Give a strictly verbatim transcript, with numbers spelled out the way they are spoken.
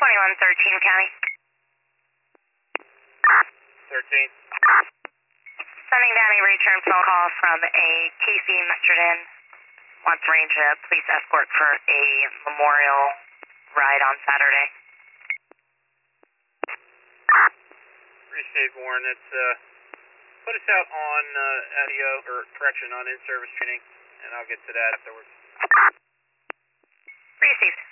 twenty-one thirteen County. thirteen. Sending down a return phone call from a Casey Mustardin. Wants to arrange a police escort for a memorial ride on Saturday. Received, Warren. It's, uh, put us out on, uh, A D O, or correction, on in-service training, and I'll get to that afterwards. Received.